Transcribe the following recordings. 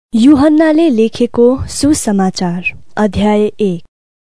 यूहन्नाले लेखेको सुसमाचार अध्याय 1।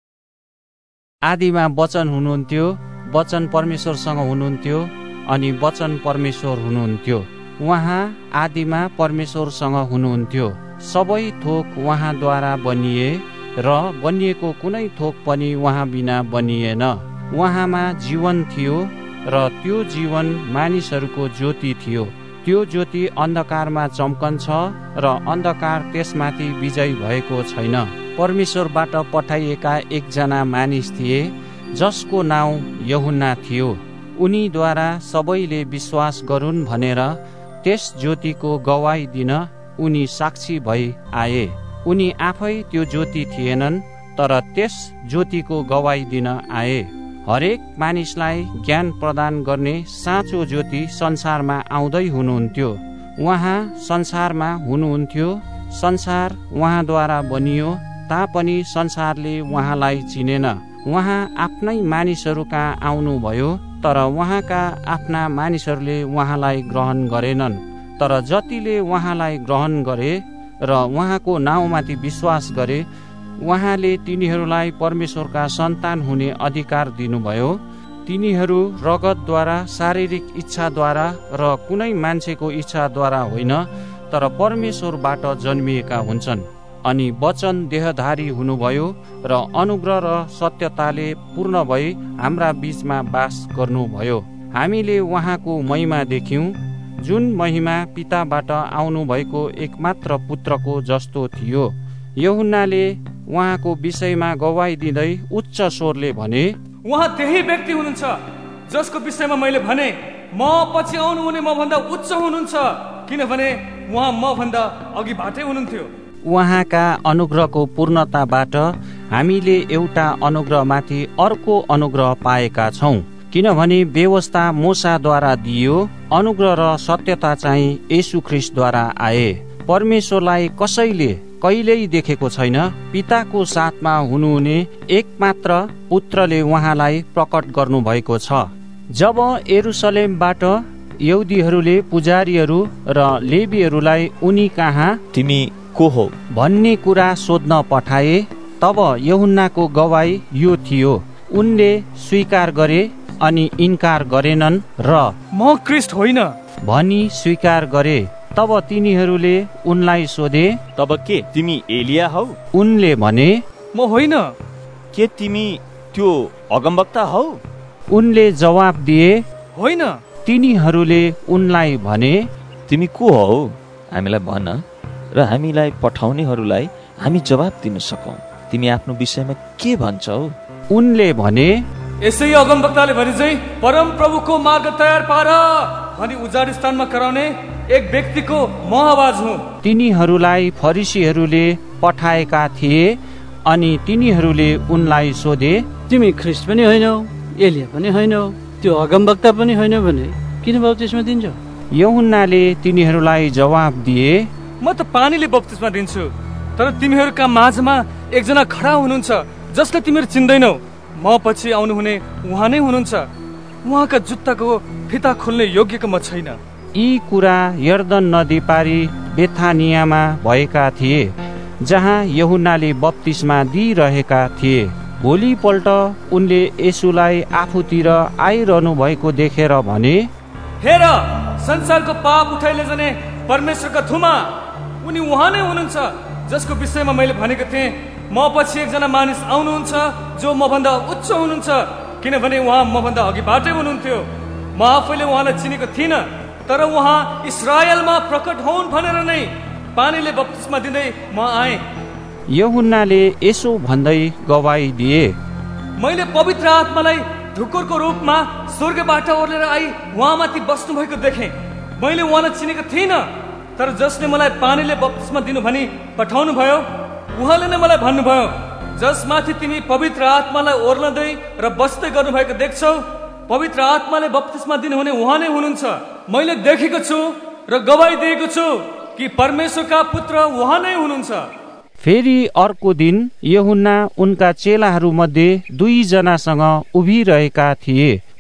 आदिमा वचन हुनुहुन्थ्यो, वचन परमेश्वरसँग हुनुहुन्थ्यो अनि वचन परमेश्वर हुनुहुन्थ्यो। उहाँ आदिमा परमेश्वरसँग हुनुहुन्थ्यो। सबै थोक उहाँद्वारा बनिए र बनिएको कुनै थोक पनि उहाँ बिना बनिएन। उहाँमा जीवन थियो र त्यो जीवन मानिसहरूको ज्योति थियो। त्यो ज्योति अन्धकारमा चम्कन्छ र अन्धकार त्यसमाथि विजय भएको छैन। परमेश्वरबाट पठाइएका एकजना मानिस थिए जसको नाउँ यूहन्ना थियो। उनीद्वारा सबैले विश्वास गरून् भनेर त्यस ज्योतिको गवाही दिन उनी साक्षी भई आए। उनी आफै त्यो ज्योति थिएनन्, तर त्यस ज्योतिको गवाही दिन आए। हरेक मानिसलाई ज्ञान प्रदान गर्ने साँचो ज्योति संसारमा आउँदै हुनुहुन्थ्यो। उहाँ संसारमा हुनुहुन्थ्यो। संसार उहाँद्वारा बनियो, तापनि संसारले उहाँलाई चिनेन। उहाँ आफ्नै मानिसहरू कहाँ आउनुभयो, तर उहाँका आफ्ना मानिसहरूले उहाँलाई ग्रहण गरेनन्। तर जतिले उहाँलाई ग्रहण गरे र उहाँको नाउँमाथि विश्वास गरे, उहाँले तिनीहरूलाई परमेश्वरका सन्तान हुने अधिकार दिनुभयो। तिनीहरू रगतद्वारा, शारीरिक इच्छाद्वारा र कुनै मान्छेको इच्छाद्वारा होइन, तर परमेश्वरबाट जन्मिएका हुन्छन्। अनि वचन देहधारी हुनुभयो र अनुग्रह र सत्यताले पूर्ण भई हाम्रा बीचमा बास गर्नुभयो। हामीले उहाँको महिमा देख्यौं, जुन महिमा पिताबाट आउनुभएको एकमात्र पुत्रको जस्तो थियो। यूहन्नाले उहाँको विषयमा गवाही दिँदै उच्च स्वरले भने, उहाँ त्यही व्यक्ति हुनुहुन्छ जसको विषयमा मैले भने, म पछि आउनुहुने मभन्दा उच्च हुनुहुन्छ, किनभने उहाँ मभन्दा अघिबाटै हुनुहुन्थ्यो। उहाँका अनुग्रहको पूर्णताबाट हामीले एउटा अनुग्रहमाथि अर्को अनुग्रह पाएका छौं। किनभने व्यवस्था मूसाद्वारा दिइयो, अनुग्रह र सत्यता चाहिँ येशू ख्रीष्टद्वारा आए। परमेश्वरलाई कसैले कहिल्यै देखेको छैन। पिताको साथमा हुनुहुने एकमात्र पुत्रले उहाँलाई प्रकट गर्नु भएको छ। जब यरुशलेमबाट यहुदीहरूले पुजारीहरू र लेवीहरूलाई उनी कहाँ तिमी को हो भन्ने कुरा सोध्न पठाए, तब यूहन्नाको गवाही यो थियो। उनले स्वीकार गरे अनि इन्कार गरेनन् र म ख्रीष्ट होइन भनी स्वीकार गरे। तब तिनीहरूले उनलाई सोधे, तब के तिमी एलिया हौ? उनले भने, म होइन। के तिमी त्यो अगमवक्ता हौ? उनले जवाब दिए, होइन। तिनीहरूले उनलाई भने, तिमी को हौ? हामीलाई भन र हामीलाई पठाउनेहरूलाई हामी जवाब दिन सकौं। तिमी आफ्नो विषयमा के भन्छौ? उनले भने, यसै अगमवक्ताले भने चाहिँ परम प्रभुको मार्ग तयार पार भनी उजाड स्थानमा कराउने एक व्यक्तिको म आवाज हुँ। तिनीहरूलाई फरिसीहरूले पठाएका थिए अनि तिनीहरूले उनलाई सोधे, तिमी ख्रीष्ट पनि होइनौ, एलिया पनि होइनौ, त्यो अगमवक्ता पनि होइन भने किन बप्तिस्मा दिन्छौ? यूहन्नाले तिनीहरूलाई जवाब दिए, म त पानीले बप्तिस्मा दिन्छु, तर तिमीहरूका माझमा एकजना खडा हुनुहुन्छ जसलाई तिमीहरू चिन्दैनौ। म पछि आउनुहुने उहाँ नै हुनुहुन्छ। उहाँका जुत्ताको फिता खोल्ने योग्यको म छैन। यी कुरा यर्दन नदी पारी बेथानियामा भएका थिए, जहाँ यूहन्नाले बप्तिस्मा दिइरहेका थिए। भोलिपल्ट उनले येशूलाई आफूतिर आइरहनु भएको देखेर भने, हेर, संसारको पाप उठाइ लैजाने परमेश्वरका थुमा, उनी उहाँ नै हुनुहुन्छ जसको विषयमा मैले भनेको थिएँ, म पछि एकजना मानिस आउनुहुन्छ जो मभन्दा उच्च हुनुहुन्छ, किनभने उहाँ मभन्दा अघिबाटै हुनुहुन्थ्यो। म आफैले उहाँलाई चिनेको थिइनँ, तर उहाँ इस्राएलमा प्रकट हुन् भनेर नै पानीले बप्तिस्मा दिँदै म आएँ। यूहन्नाले यसो भन्दै गवाही दिए, मैले पवित्र आत्मालाई ढुकुरको रूपमा स्वर्गबाट ओर्लेर आई उहाँमाथि बस्नु भएको देखेँ। मैले उहाँलाई चिनेको थिइनँ, तर जसले मलाई पानीले बप्तिस्मा दिनु भनी पठाउनु भयो, उहाँले नै मलाई भन्नुभयो, जसमाथि तिमी पवित्र आत्मालाई ओर्लदै र बस्दै गर्नुभएको देख्छौ, पवित्र आत्माले बप्तिस्मा दिनुहुने उहाँ नै हुनुहुन्छ। मैले देखेको छु र गवाही दिएको छु कि परमेश्वरका पुत्र उहाँ नै हुनुहुन्छ। फेरि अर्को दिन यूहन्ना उनका चेलाहरू मध्ये 2 जनासँग उभिरहेका थिए।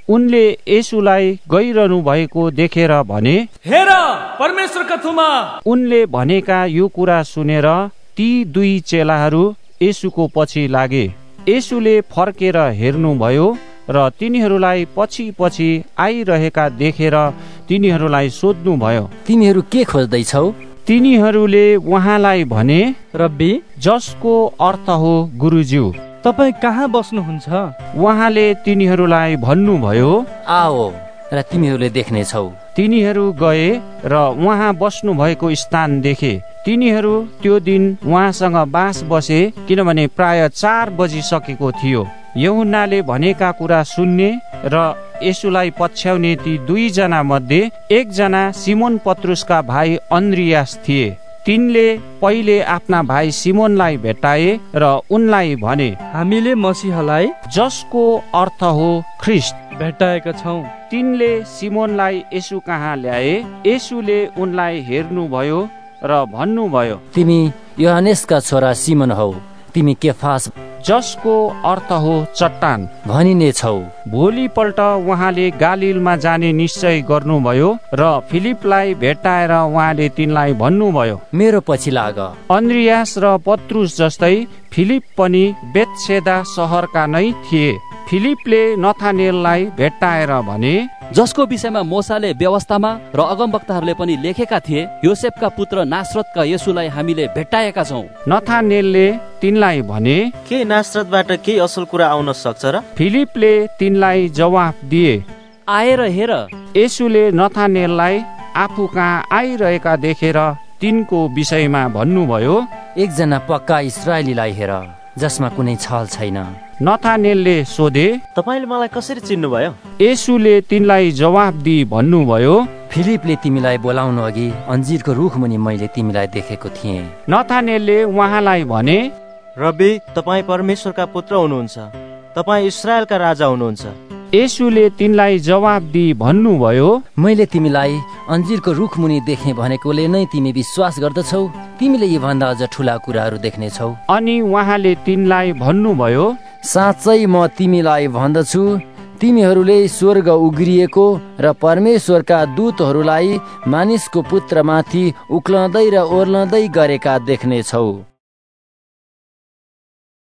उनले येशूलाई गइरहनु भएको देखेर भने, हेर परमेश्वरका थुमा। उनले भनेका यो कुरा सुनेर ती दुई चेलाहरू येशूको पछि लागे। येशूले फर्केर हेर्नुभयो र तिनीहरूलाई पछि पछि आइरहेका देखेर तिनीहरूलाई सोध्नुभयो, तिमीहरू के खोज्दैछौ? तिनीहरूले उहाँलाई भने, रब्बी, जसको अर्थ हो गुरुज्यू, तपाईँ कहाँ बस्नुहुन्छ? उहाँले तिनीहरूलाई भन्नुभयो, आओ र तिमीहरूले देख्नेछौ। तिनीहरू गए र उहाँ बस्नु भएको स्थान देखे। तिनीहरू त्यो दिन उहाँसँग बास बसे, किनभने प्राय 4 बजिसकेको थियो। यूहन्नाले भनेका कुरा सुन्ने र येशूलाई पछ्याउने ती 2 जना मध्ये एकजना सिमोन पत्रुसका भाइ अन्द्रियास थिए। तिनले पहिले आफ्ना भाइ सिमोनलाई भेटाए र उनलाई भने, हामीले मसीहलाई, जसको अर्थ हो ख्रिस्ट, भेटाएका छौं। तिनले सिमोनलाई येशू कहाँ ल्याए। येशूले उनलाई हेर्नुभयो र भन्नुभयो, तिमी योहानेसका छोरा सिमोन हौ, तिमी केफास, जसको अर्थ हो चट्टान, भनिने छौ। भोलिपल्ट उहाँले गालिलमा जाने निश्चय गर्नुभयो र फिलिपलाई भेटाएर उहाँले तिनलाई भन्नुभयो, मेरो पछि लाग। अन्द्रियास र पत्रुस जस्तै फिलिप पनि बेतसेदा सहरका नै थिए। फिलिपले नथानेललाई भेटाएर भने, जसको विषयमा मोसाले व्यवस्थामा र अगमवक्ताहरूले पनि लेखेका थिए, योसेफका पुत्र नासरतका येशूलाई हामीले भेटाएका छौं। नथानेलले तिनलाई भने, के नासरतबाट केही असल कुरा आउन सक्छ र? फिलिपले तिनलाई जवाफ दिए, आएर हेर। येशूले नथानेललाई आफू कहाँ आइरहेका देखेर तिनको विषयमा भन्नुभयो, एकजना पक्का इस्राएलीलाई हेर, जसमा कुनै छल छैन। नथानेलले सोधे, तपाईले मलाई कसरी चिन्नुभयो? येशूले तिनलाई जवाफ दिई भन्नुभयो, फिलिपले तिमीलाई बोलाउनु अघि अन्जिरको रुख मुनि मैले तिमीलाई देखेको थिएँ। नथानेलले उहाँलाई भने, रब्बी, तपाईँ परमेश्वरका पुत्र हुनुहुन्छ, तपाईँ इस्राएलका राजा हुनुहुन्छ। येशूले तिनलाई जवाफ दिई भन्नुभयो, मैले तिमीलाई अन्जिरको रुख मुनि देखेँ भनेकोले नै तिमी विश्वास गर्दछौ? तिमीले यो भन्दा अझ ठुला कुराहरू देख्नेछौ। अनि उहाँले तिनलाई भन्नुभयो, साँच्चै म तिमीलाई भन्दछु, तिमीहरूले स्वर्ग उग्रिएको र परमेश्वरका दूतहरूलाई मानिसको पुत्रमाथि उक्लँदै र ओर्लँदै गरेका देख्नेछौ।